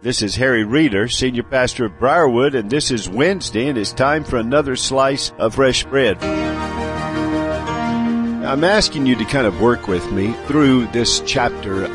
This is Harry Reeder, Senior Pastor of Briarwood, and this is Wednesday, and it's time for another slice of fresh bread. I'm asking you to kind of work with me through this chapter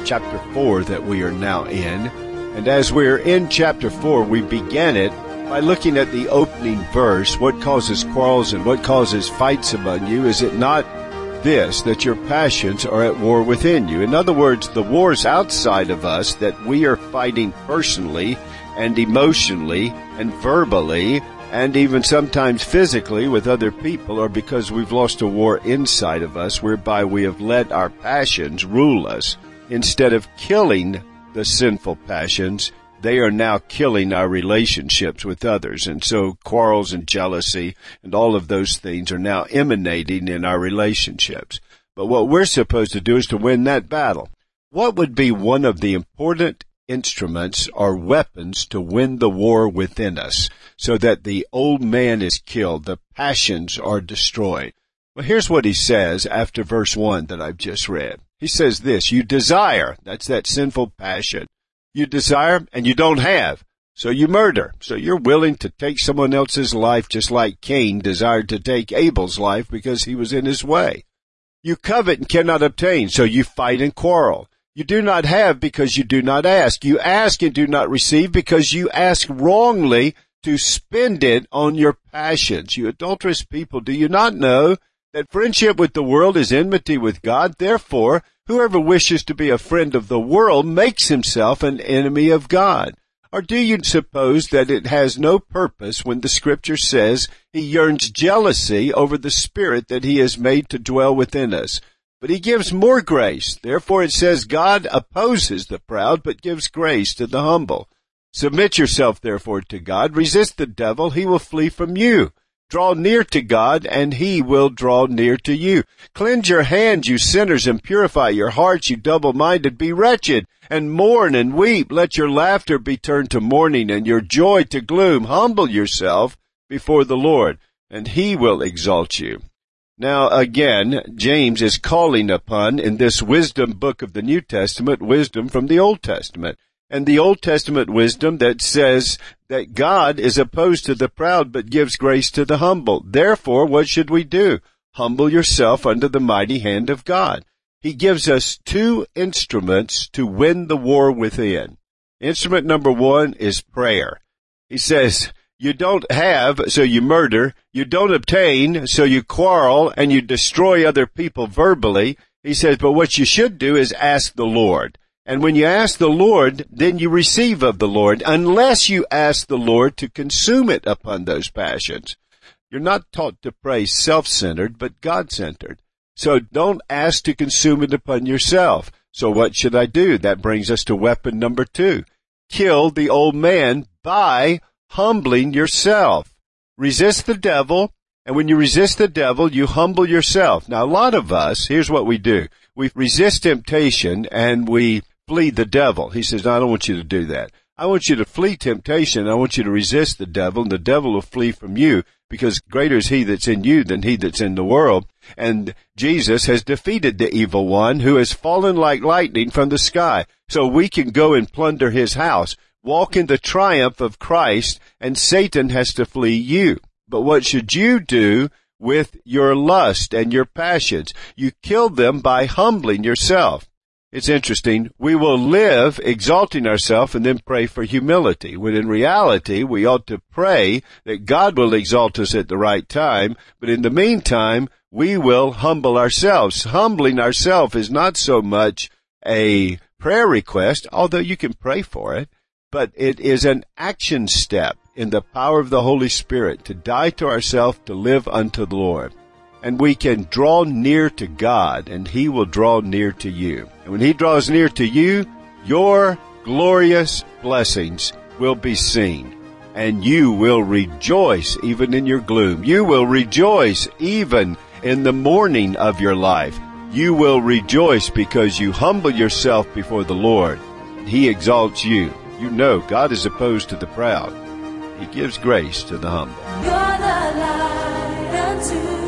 4 that we are now in. And as we're in chapter 4, we began it by looking at the opening verse. What causes quarrels and what causes fights among you? Is it not this, that your passions are at war within you? In other words, the wars outside of us that we are fighting personally and emotionally and verbally and even sometimes physically with other people are because we've lost a war inside of us whereby we have let our passions rule us. Instead of killing the sinful passions, they are now killing our relationships with others. And so quarrels and jealousy and all of those things are now emanating in our relationships. But what we're supposed to do is to win that battle. What would be one of the important instruments or weapons to win the war within us so that the old man is killed, the passions are destroyed? Well, here's what he says after verse 1 that I've just read. He says this, you desire, that's that sinful passion. You desire and you don't have, so you murder. So you're willing to take someone else's life just like Cain desired to take Abel's life because he was in his way. You covet and cannot obtain, so you fight and quarrel. You do not have because you do not ask. You ask and do not receive because you ask wrongly to spend it on your passions. You adulterous people, do you not know that friendship with the world is enmity with God? Therefore, whoever wishes to be a friend of the world makes himself an enemy of God. Or do you suppose that it has no purpose when the Scripture says he yearns jealousy over the Spirit that he has made to dwell within us? But he gives more grace. Therefore it says God opposes the proud, but gives grace to the humble. Submit yourself therefore to God. Resist the devil, he will flee from you. Draw near to God, and he will draw near to you. Cleanse your hands, you sinners, and purify your hearts, you double-minded. Be wretched, and mourn and weep. Let your laughter be turned to mourning, and your joy to gloom. Humble yourself before the Lord, and he will exalt you. Now, again, James is calling upon, in this wisdom book of the New Testament, wisdom from the Old Testament. And the Old Testament wisdom that says that God is opposed to the proud but gives grace to the humble. Therefore, what should we do? Humble yourself under the mighty hand of God. He gives us two instruments to win the war within. Instrument number one is prayer. He says, you don't have, so you murder. You don't obtain, so you quarrel and you destroy other people verbally. He says, but what you should do is ask the Lord. And when you ask the Lord, then you receive of the Lord, unless you ask the Lord to consume it upon those passions. You're not taught to pray self-centered, but God-centered. So don't ask to consume it upon yourself. So what should I do? That brings us to weapon number 2. Kill the old man by humbling yourself. Resist the devil, and when you resist the devil, you humble yourself. Now, a lot of us, here's what we do. We resist temptation, and we flee the devil. He says, no, I don't want you to do that. I want you to flee temptation. I want you to resist the devil, and the devil will flee from you, because greater is he that's in you than he that's in the world. And Jesus has defeated the evil one who has fallen like lightning from the sky. So we can go and plunder his house, walk in the triumph of Christ, and Satan has to flee you. But what should you do with your lust and your passions? You kill them by humbling yourself. It's interesting. We will live exalting ourselves and then pray for humility, when in reality we ought to pray that God will exalt us at the right time, but in the meantime we will humble ourselves. Humbling ourselves is not so much a prayer request, although you can pray for it, but it is an action step in the power of the Holy Spirit to die to ourselves, to live unto the Lord. And we can draw near to God, and he will draw near to you. And when he draws near to you, your glorious blessings will be seen, and you will rejoice even in your gloom. You will rejoice even in the mourning of your life. You will rejoice because you humble yourself before the Lord, and he exalts you. You know God is opposed to the proud. He gives grace to the humble. You're the light unto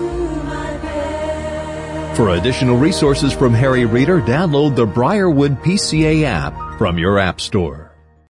my path. For additional resources from Harry Reeder, download the Briarwood PCA app from your app store.